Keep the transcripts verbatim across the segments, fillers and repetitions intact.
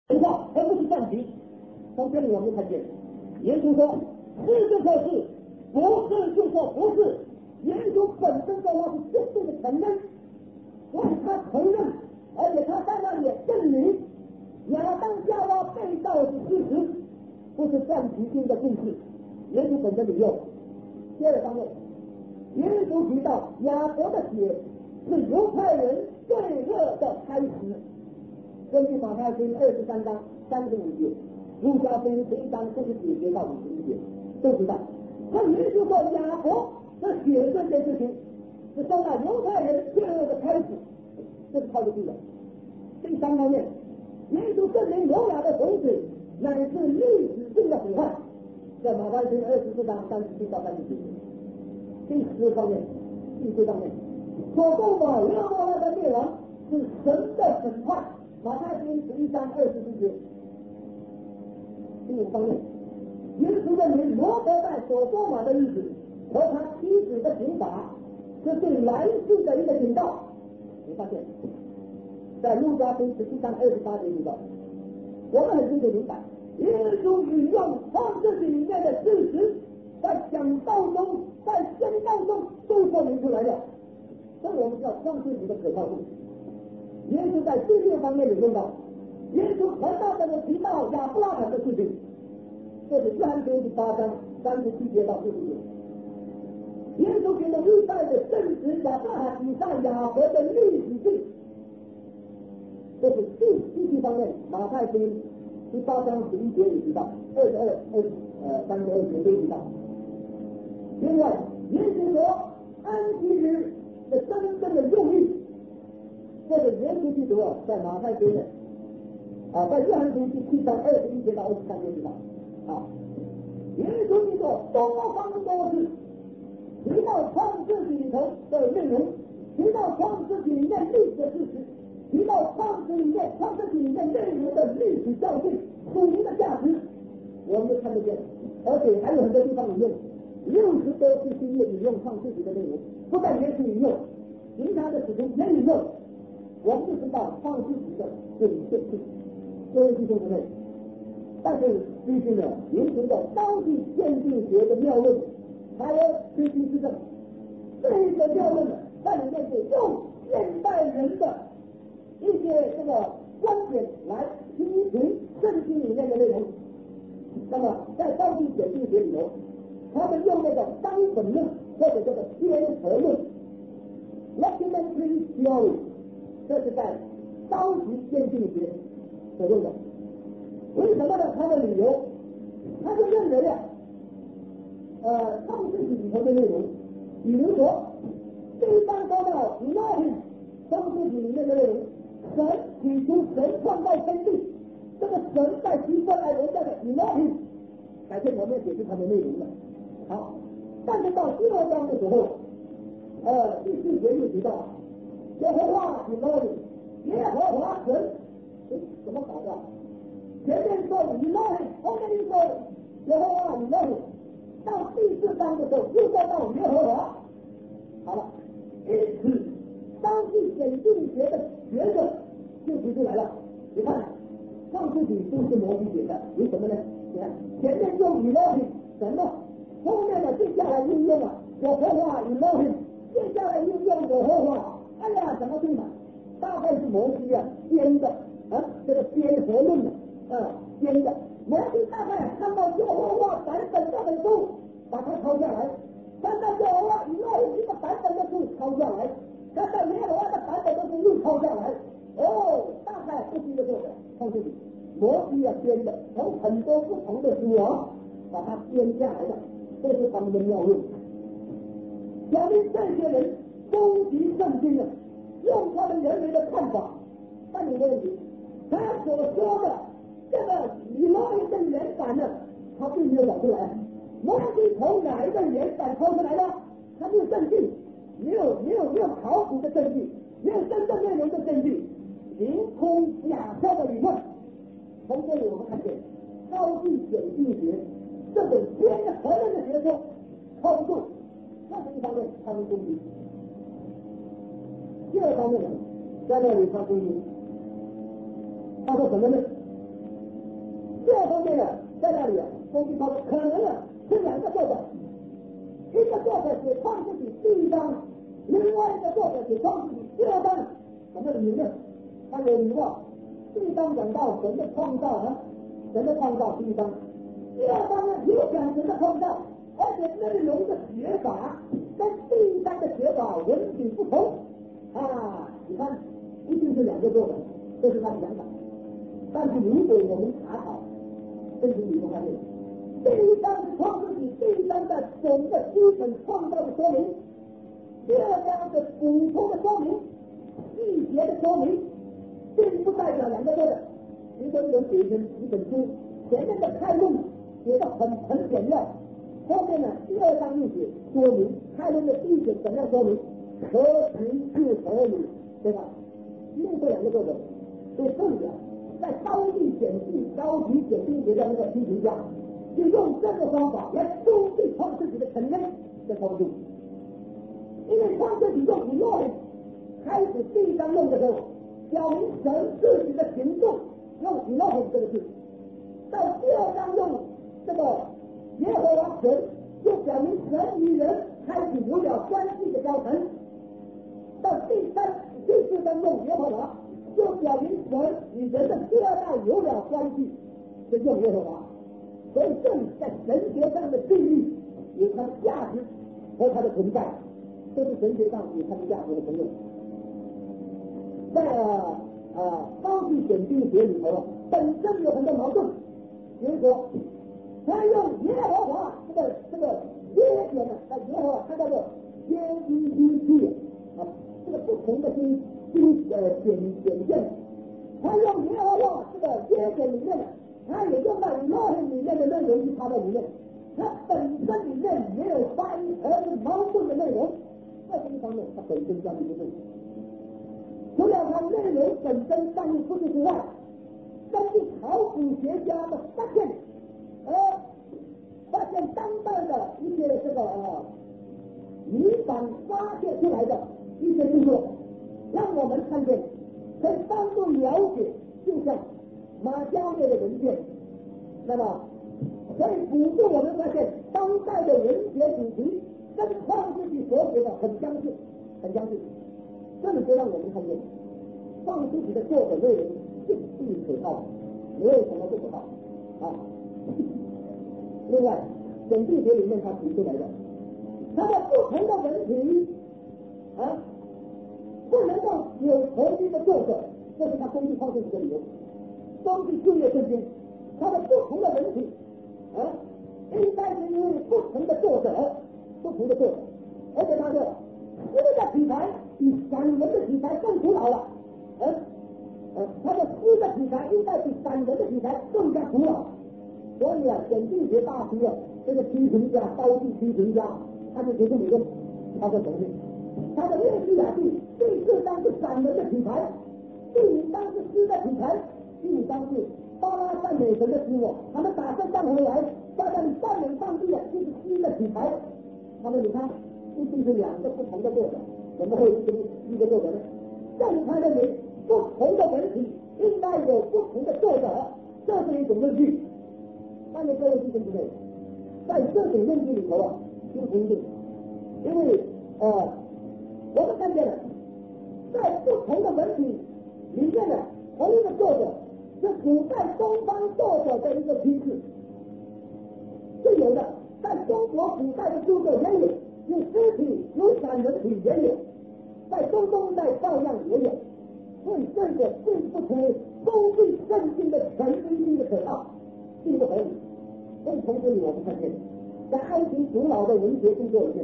神话，而不是战局。从这里我们看见，耶稣说是就说是，不是就说不是。耶稣本身的话是坚定的承认，所以他承认，而且他在那里也证明亚当夏娃被造是事实，不是战局性的故事。耶稣本身里用。第二方面，耶稣提到亚伯的血是犹太人罪恶的开始。根据马太福音二十三章三十五节，路加福音十一章四十九节到五十一节都知道。那耶稣说亚伯的血这件事情是受到犹太人罪恶的开始，这是靠得住的。第三方面，耶稣证明挪亚的洪水乃是历史性的毁坏，在马太福音二十四章三十七到三十九节。第四方面，第四方面，所购买约伯拉的灭亡是神的审判，马太福音十一章二十四节。第五方面，耶稣认为罗德在所多玛的日子和他妻子的刑罚是对来世的一个警告。你发现，在路加福音十七章二十八节提到，我们很清楚明白，耶稣引用创世纪里面的事实，在讲道中，在宣道中都说明出来了。这我们叫创世纪的可靠性。耶稣在第六方面有用到，耶稣很大的提到亚伯拉罕的事情，这是约翰福音第八章三十七节到四十节。耶稣凭着历代的证实亚伯拉罕、以撒、雅各的历史性，这是第第七方面。马太福音第八章十一节也提到，二十二、二呃三十二节都提到。另外，耶稣说安息日的真正的用意，这个耶稣基督啊，在马太福音啊，在约翰福音第七章二十一节到二十三节提到啊，耶稣基督多方多次提到创世纪里头的内容，提到创世纪里面历史的事实，提到创世里面创世纪里面内容的历史教训、属灵的价值，我们都看得见。而且还有很多地方引用，六十多次新约引用创世纪的内容，不但耶稣引用，其他的使徒也引用，我们就知道创世纪的准确性。各位弟兄姊妹，但是必须呢，严循的当地鉴定学的谬论，还有推行之证，这一个谬论呢，在里面是用现代人的一些这个观点来批评圣经里面的内容。那么在当地鉴定学里头，他们用那个当本论或者叫做天合论 （documentary theory）， 这是在当时鉴定学所用的。为什么呢？他的理由，他就认为啊，呃，创世纪里头的内容，比如说，第一章说到 Elohim， 创世纪里面的内容，神起初神创造天地，这个神在提出来人家的 Elohim， 改天我们要解释它的内容了。好，但是到第二章的时候，呃，第四节又提到耶和华 Elohim， 耶和华神，哎，怎么搞的？前面说 Elohim， 后面又说耶和华 Elohim， 到第四章的时候又说到耶和华。好了，因此当地鉴定学的学者就提出来了。你看，创世纪都是摩西写的，为什么呢？你看前面用 Elohim 神了，后面的接下来应用了耶和华 Elohim， 接下来应用耶和华。哎呀，怎么对嘛？大概是摩西啊编的啊，这个编合论的。呃，编的摩西大概看到耶和华版本这本书，把它抄下来；看到耶和华以外一个版本的书抄下来；看到耶和华的版本的书又抄下来。哦，大概不是一个作者创世纪，摩西啊编的，从很多不同的书啊把它编下来的，这是他们的谬论。表明这些人攻击圣经啊，用他们人为的看法。但有个问题，他所说的这个以摩西的原版呢，他并没有找出来。摩西从哪一个原版抄出来的？他没有证据，没有没有没有考古的证据，没有真正内容的证据，凭空假设的理论。从这里我们看见，高地显定学这种天合论的学说靠不住，这是一方面他们攻击。第二方面呢，在那里他攻击，他说什么呢？ 第二方面呢，在那里啊，分析他可能啊是两个作者，一个作者写创世纪第一章，另外一个作者写创世纪第二章。什么理论？他有疑惑。第一章讲到神的创造啊，神的创造第一章，第二章呢也讲神的创造，而且内容的写法跟第一章的写法文体不同啊。你看，一定是两个作者，这是他的想法。但是如果我们查考圣经里面发现，第一章是创世纪第一章的整个基本创造的说明，第二章是补充的说明，细节的说明，并不代表两个作者。比如说一本一本一本书，前面的开论写的很很简要，后面呢第二章又写说明，开论的第一点怎样说明，合情是合理，对吧？因为这两个作者，所以这里啊，在高地检定、高级检定学的那个批评家，就用这个方法来终结创世纪的承认的程度。因为创世纪用以诺人开始第一章用的时候，表明神自己的行动用以诺人这个字，到第二章用这个耶和华神，就表明神与人开始有了关系的交谈。到第三、第四章用耶和华，就表明神与人的第二代有了关系，就用耶和华。所以这里在神学上的定义有它的价值和它的存在，这是神学上有它的价值的存在。在呃呃高级检定学里头，本身有很多矛盾，比如说，他用耶和华这个这个耶点呢，啊耶和华它叫做耶一一七啊，这个不同的经经呃显显现，他用耶和华这个耶点里面呢，他也用到诺人里面的内容去插在里面，它本身里面没有翻译和矛盾的内容，在这一方面它本身相对不对。除了它内容本身相对不对之外，根据考古学家的发现，而发现当代的一些这个呃泥板发现出来的一些著作，让我们看见可以帮助了解，就像马加列的文件，那么可以辅助我们发现当代的文学主题跟创世纪所写的很相似，很相似。这里就让我们看见创世纪的作者内容是不可靠，没有什么不可靠啊。另外，检定学里面他提出来的，它的不同的文体啊，不能够有同一个作者，这是他根据创世纪的理由。根据旧约圣经，它的不同的文体啊，应该是因为不同的作者，不同的作者，而且他说诗的题材比散文的题材更古老了，呃呃，他的诗的题材应该比散文的题材更加古老。所以啊，检定学大师啊，这个批评家、高级批评家，他就提出理论，他说什么？他的约书亚记第四章是散文的题材，第五章是诗的题材，第五章是巴拉赞美神的诗哦，他们打算上回来，在这里赞美上帝的，这是诗的题材。他们你看，一定是两个不同的作者，怎么会是一个作者呢？正他认为不同的文体应该有不同的作者，这是一种论据。但是各位弟兄姊妹，在这种论据里头啊，并不一定，因为呃，我们看见了，在不同的文体里面呢，同一个作者是古代东方作者的一个趋势，是有的。在中国古代的著作也有，有诗体，有散文体也有，在中东代照样也有。所以这个并不成为封闭圣经的全一性的可靠，并不合理。所以从这里我们看见，在埃及古老的文学著作里面，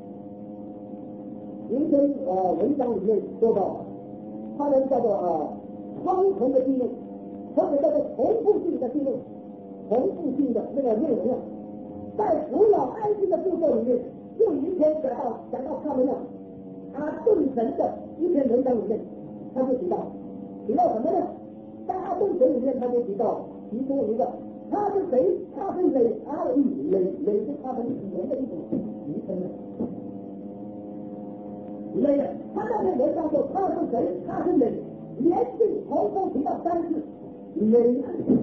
有一篇呃文章里面说到，它的叫做呃双重的记录，或者叫做重复性的记录，重复性的那个内容啊，在古老埃及的著作里面，就有一篇讲到讲到他们呢，阿顿神的一篇文章里面，他就提到提到什么呢？在阿顿神里面，他就提到提出一个。他是谁？他是累阿尔累累是他们语言的一种名称呢。累，他那篇文章说他是谁？他是累，连续重复提到三次。累是非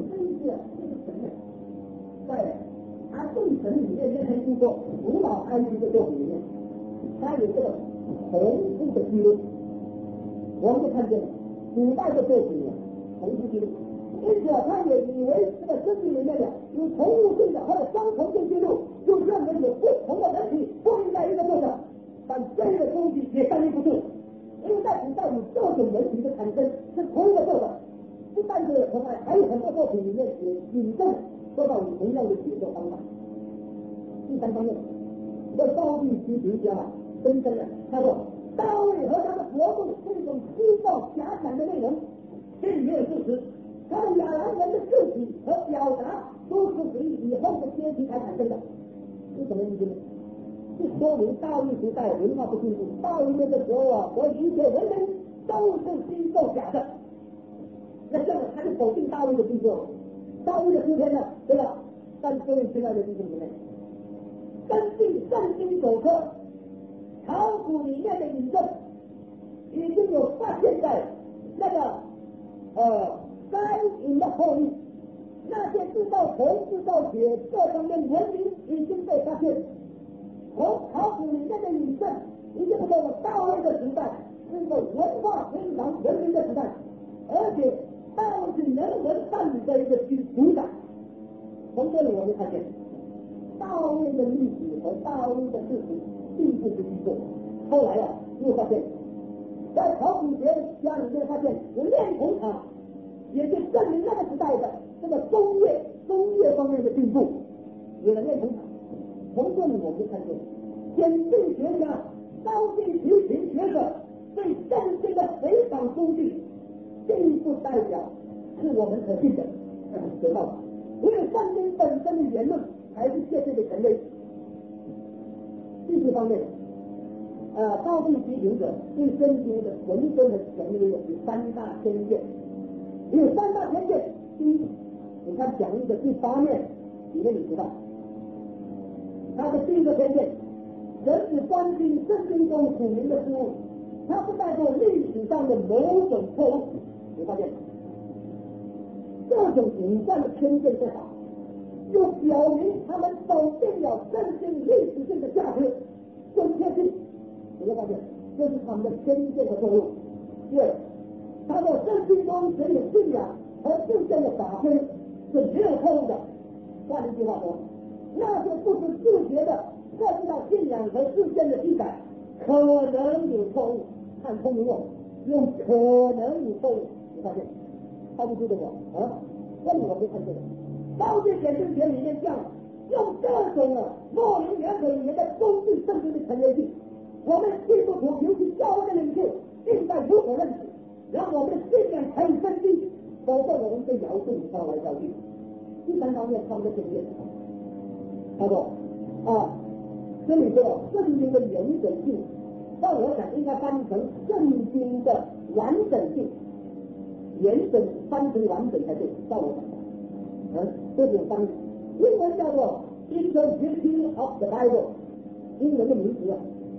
是这个神呢，在他众神里面认为经过古老埃及的作品里面，他有这个重复的记录。我们就看见古代的作品里重复记录，因此他也以为这个圣经里面的有重复性的或者双重性记录，就认为有不同的人体混在一个作者，但这个东西也证明不住，因为在古代有各种人体的产生是同一个作者，不但是同外，还有很多作品里面也引证说到有同样的写作方法。第三方面，这高地批评家深深的他说，大卫和他的国度是一种虚构狭窄的内容，并没有事实。他的亚兰人的字体和表达都是属于以后的阶级才产生的，是什么意思呢？是说明大卫时代文化不进步，大卫的时候啊，和一切文明都是虚构假的。那这样他就否定大卫的著作，大卫的诗篇呢，对吧？但各位亲爱的弟兄姊妹，根据圣经九科考古里面的引证，已经有发现在那个呃该隐的后裔，那些制造铜、制造铁各方面文明已经被发现。从考古里面的引证，已经说了大卫的时代是一个文化非常文明的时代，而且大卫是人文伴侣的一个主宰。从这里我们看见，大卫的历史和大卫的事情并不是虚构。后来啊，又发现，在考古学家里面发现有炼铜厂，也就证明那个时代的这个工业工业方面的进步，有了炼铜厂。从这里我们就看见，检定学家高地批评学者对圣经的回访工具，并不代表是我们可信的，知道吗？因为圣经本身的言论才是确切的权威。第四方面，呃，高地批评者对圣经的纯真的权威有三大偏见，有三大偏见。第一，你看讲义的第八面里面你知道，他的第一个偏见，人只关心圣经中属灵的事物，他不带过历史上的某种错误。你发现这种引战的偏见不好，就表明他们否定了圣经历史性的价值跟确信。你会发现这是他们的偏见的错误。第二，他的圣经中只有信仰和事件的法规是没有错误的。换一句话说，那些不是自觉的涉及到信仰和事件的记载，可能有错误。看聪明哦，用可能有错误，你发现他不记得我啊？这里我们看见了，高级检定学里面讲，用各种啊模棱两可语言的攻击圣经的权威性。我们基督徒尤其教会的领袖应该有所认识，让我们的信仰可以增进，否则我们被摇动招来招去。第三方面，他们的偏见，他说啊，这里说圣经的完整性，但我想应该翻成圣经的完整性，完整翻成完整才对，照我讲，嗯，这种翻译，英文叫做 Interpretation of the Bible， 英文的名词啊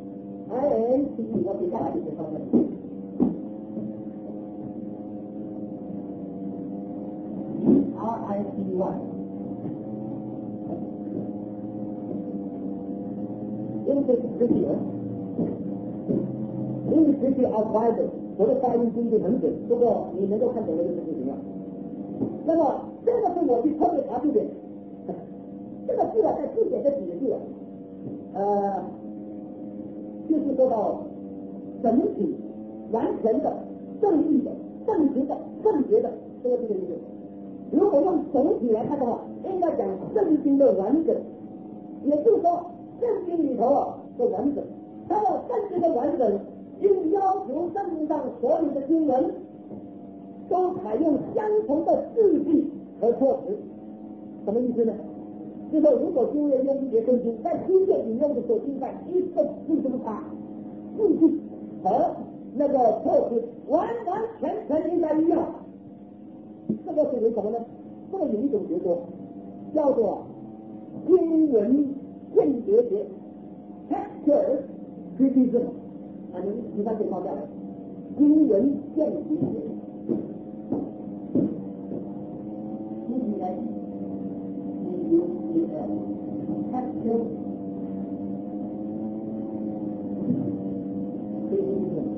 ，I N T E， 我写下来就写上面。R I C Y Interpretation Interpretation of Bible， 我的发音不一定很准，不过你能够看懂的就是不行了。那么这个是我去特别查字典，这个字啊，在字典的解释啊，呃，就是说到整体、完全的、正义的、正直的、正确的，这个是这个意思。如果用总体来看的话，应该讲圣经的完整，也就是说，圣经里头啊的完整，它的圣经的完整，应要求圣经上所有的经文都采用相同的字句和措辞。什么意思呢？就是说，如果新约用一节圣经，在新约引用的时候，应该一个字都不差，字句和那个措辞完完全全应该一样。这个是为什么呢？这个有一种学说叫做英文间谍学 （textual criticism） 啊，你你看这方面的英文间谍学。一起来他就这个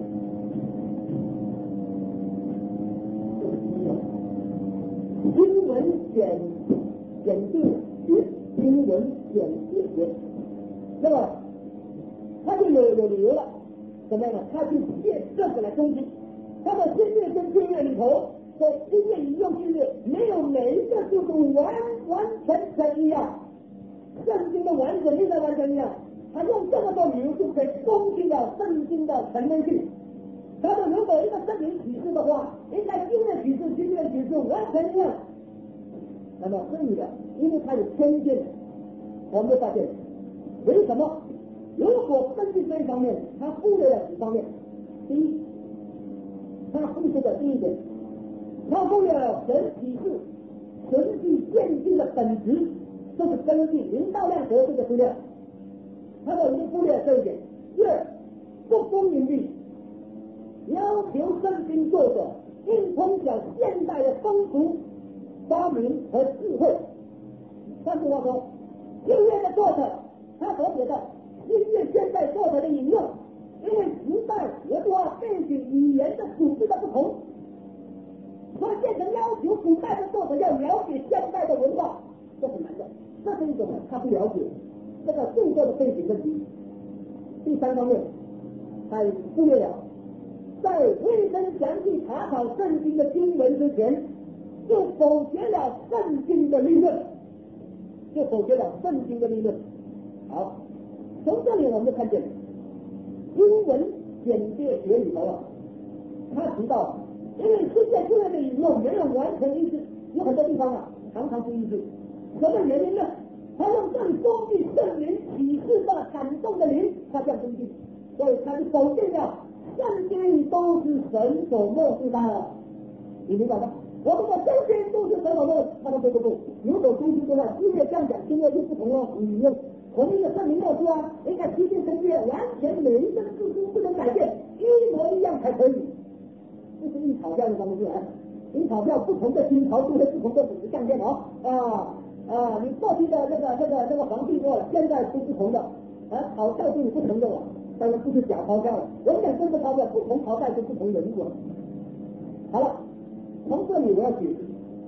经文选选定学，经文选定学，那么他就有有理由了，怎么样呢？他去借这个来攻击。他的新约跟旧约里头的新约引用旧约，没有每一个就是完完全全一样，圣经的完整性的完全一样。他用这么多理由就可以攻击了圣经的全面性。他说，如果一个圣灵启示的话，应该新约启示、新约启示完全一样。那么所以的，因为他有偏见，我们就发现，为什么？如果分析这一方面，他忽略了几方面。第一，他忽视的第一点，他忽略了神启示、神迹见性的本质，这是根据林道量得出的资料，他都已经忽略了这一点。第二，不公允地要求圣经作者应通晓现代的风俗、发明和智慧。换句话说，旧约的作者他所写的新约现代作者的引用，因为时代文化背景语言的组织的不同，所以变成要求古代的作者要了解现代的文化，这很难的。这是一种他不了解这个著作的背景问题。第三方面，他忽略了在未曾详细查考圣经的经文之前，就否决了圣经的理论，就否决了圣经的理论。好，从这里我们就看见经文简介学里头啊，他提到，因为新约旧约的引用没有完全一致，有很多地方啊常常不一致。什么原因呢？他用这里攻击圣灵启示的感动的灵，他这样攻击，所以他就否定了圣经都是神所默示的，你明白吗？我们的圣经都是神所默示，他说对不对？如果攻击的话，新约这样讲，新约就不同了，你用同一个圣灵默示啊，应该批评新约完全每一个字都不能改变，一模一样才可以。这是印钞票的方式啊，印钞票不同的金钞都会不同的纸质相片哦啊。啊，你过去的那个那个那个皇帝过了，现在是不同的，啊，钞票是不同的了，当然不是假钞票了，永远真的钞票，不同朝代是不同人物。好了，从这里我要解释，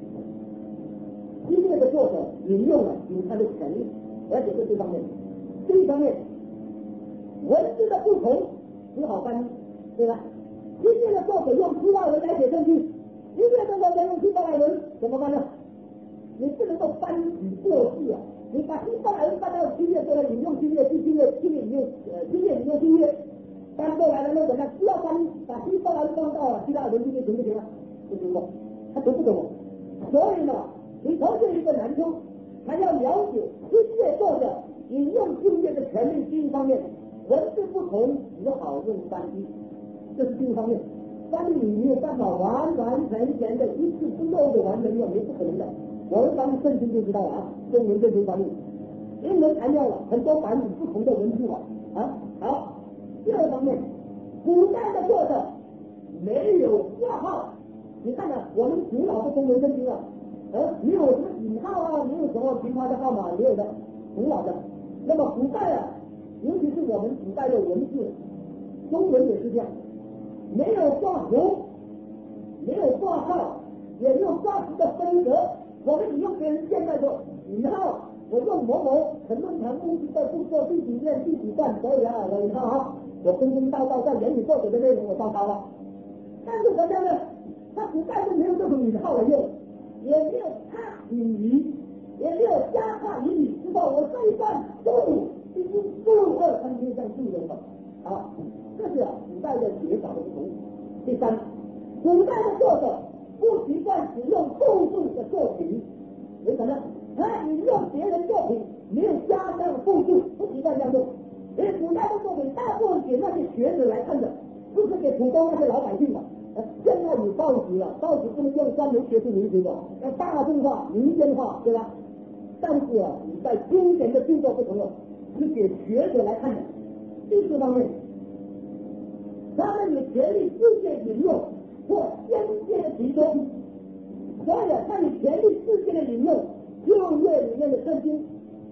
新约的作者引用了有他的权利，我要解释这方面。这一方面，文字的不同只好翻译，对吧？新约的作者用希腊文来写圣经，新约的作者用希伯来文，怎么办呢？你不能够翻译过去啊！你把希伯来文搬到新约过来引用新约，新新约新约引用呃新约引用新约，搬过来了那怎么样？不要翻译，把希伯来文放到希腊文新约行不行啊？不行的，他读不懂。所以呢，你头就一个难处，还要了解新约作者引用新约的权利。第一方面，文字不同，只好用翻译，这是第一方面。翻译没有办法完完全全的一字不漏的完全用，没不可能的。我们翻译圣经就知道了啊，中文圣经翻译，英文材料了很多版本不同的文字了啊。好，第二方面，古代的作者没有挂号，你看啊，我们古老的中文圣经啊，呃，没有什么引号啊，没有什么其他的号码，没有的，古老的。那么古代啊，尤其是我们古代的文字，中文也是这样，没有挂符，没有挂号，也没有挂符的分隔。我们引用别人现在说引号，我用某某陈论坛公司的著作第几页第几段可以啊，我引号啊，我公公道道在言语作者的内容我照抄了。但是怎么样呢？他古代就没有这种引号来用，也没有差引语，也没有加差引语，知道我这一段注第一注二，他们就这样注人了啊，这是啊古代的写法的不同。第三，古代的作者不习惯使用复数的作品，为什么？他引用别人作品没有加上复数，不习惯这样做。因为古代的作品大部分给那些学者来看的，不是给普通那些老百姓的。呃，现在有报纸了，报纸不能用专门学术名词的，要大众化、民间化，对吧？但是啊，你在经典的著作不同了，是给学者来看的。第四方面，他们有权利自荐引用或先见其中，所以啊，他有权利自荐的引用旧约里面的圣经，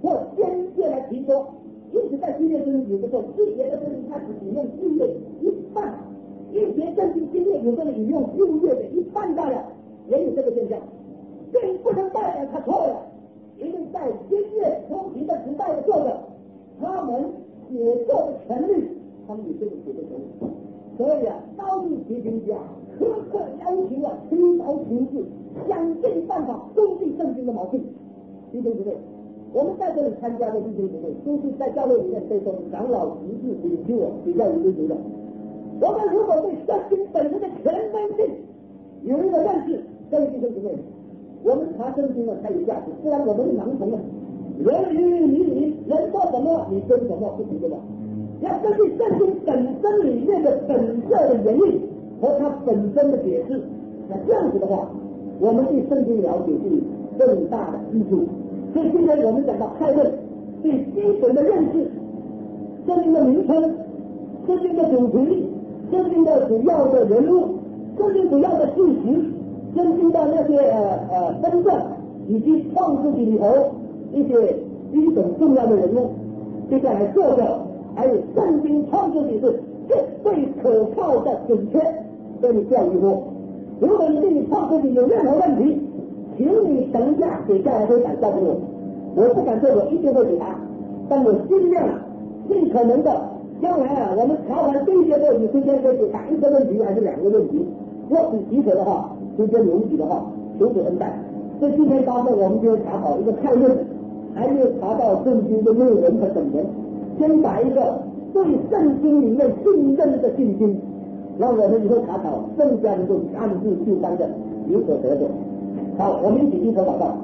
或间接来提说。因此，在新约圣经的时候，新约的圣经开始引用新约一半，一节圣经新约有的人引用旧约的一半罢了，也有这个现象，并不能代表他错了，因为在新约初期的时代的作者，他们写作的权利，他们有这个写作权利，所以啊，高度提醒家苛刻要求啊，推导情绪，想尽办法攻击圣经的毛病，弟兄姊妹。我们在这里参加的弟兄姊妹，都是在教会里面被说长老、执事、领袖啊，比较有追求的。我们如果对圣经本身的权威性有一个认识，各位弟兄姊妹，我们查圣经呢才有价值，不然我们是盲从的。人与你你人说什么，你跟什么不行的嘛？要根据圣经本身里面的本色的原因和它本身的解释，那这样子的话，我们对圣经了解是更大的益处。所以今天我们讲到开论，对基本的认识，圣经的名称、圣经的主题、圣经的主要的人物、圣经主要的信息、圣经的那些呃呃分段，以及创世纪里头一些基本重要的人物。接下来作者还有圣经创世纪是绝对可靠的准确，给你教育过。如果你对你创世纪有任何问题，请你等一下写下来，会转告给我。我不敢说我一定会给他，但我尽量尽可能的，将来啊，我们查完这些问题，今天可以答一个问题还是两个问题？若是许可的话，今天容许的话，求主恩待。所以今天当中我们就查好一个概论，还没有查到圣经的内容和本文，先打一个对圣经里面信任的信心，让我们以后查考更加能够按部就班的有所得着。好，我们一起低头祷告。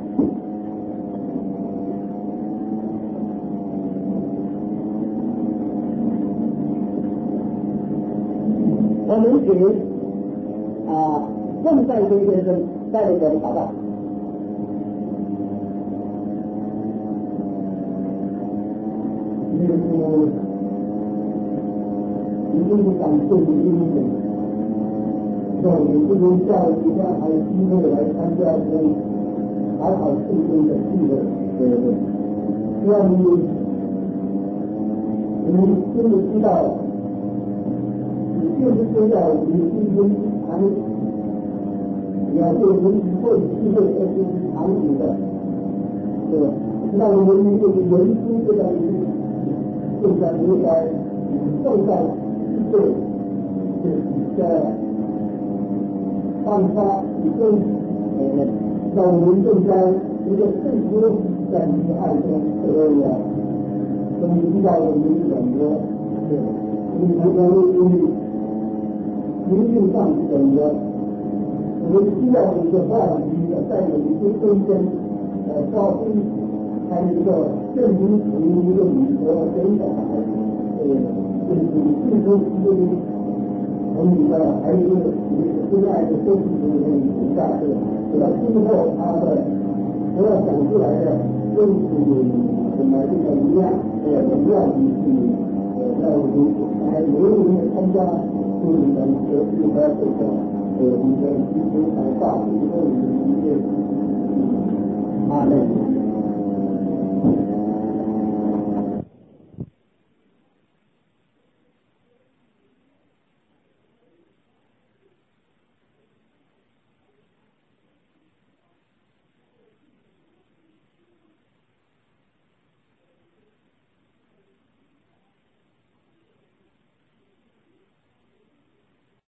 我们请啊郑在辉先生带领我们祷告。 耶稣，你就是感谢你的恩典。在我们这边教育家还有机会来参加这个查考圣经的聚会，对不对？希望你你真的知道，你就是知道你今天还了解人以后的机会，而且是长久的，对吧？知道我们这个人生这个现在应该受到一个这个放发以后，呃，让我们更加一个更多在你的爱中，所以啊，所以知道我们选择，对，你常常会因为灵性上选择，我们需要一个话题在我们的中间，呃，发挥，还有一个更明属于一个礼德和真的，呃，就是最多一个。我们的还有一个现在的都是有价值，对吧？最后他的所要讲出来的，都是什么这个一样，呃，一样的是呃，在我们还没有人参加，就是我们学习和这个呃，你的基础还大，以后你的啊，那。